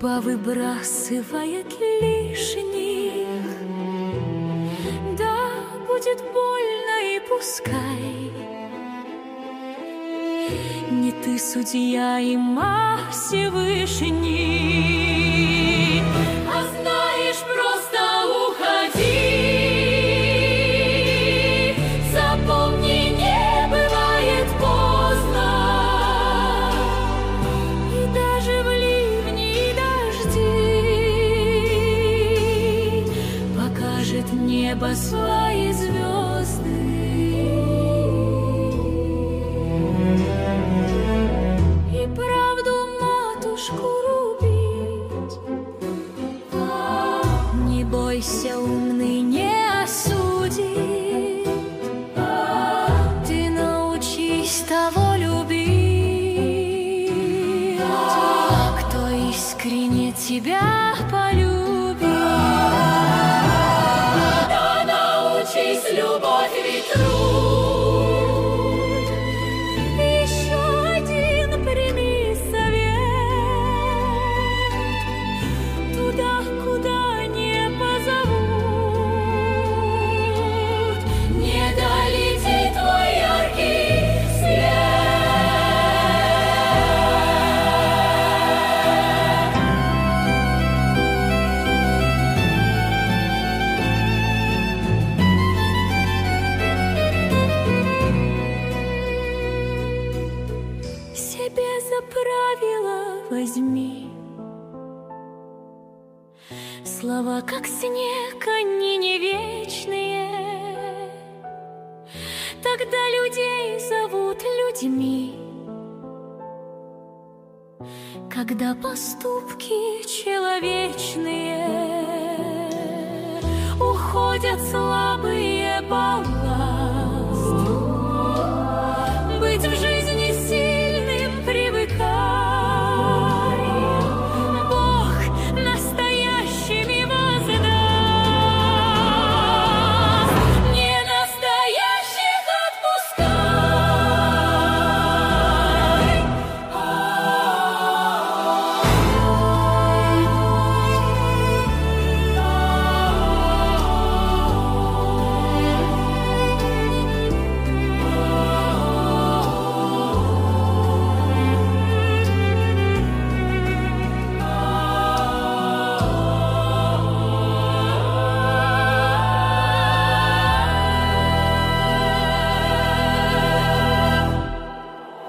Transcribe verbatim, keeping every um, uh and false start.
Судьба выбрасывает лишних. Да, будет больно и пускай. Не ты судья, и маг Всевышний. А знаешь, просто уходи. Запомни, не бывает поздно. И даже в ливни и дожди покажет небо свои звезды. И правду матушку рубить. Не бойся, умный не осудит. Ты научись того любить, кто искренне тебя полюбит. Да научись любовь ведь труд. Еще один прими совет. Туда, куда не позовут, не долетит твой яркий себе за правило возьми. Слова, как снег, они не вечные. Тогда людей зовут людьми. Когда поступки человечные уходят слабые полы.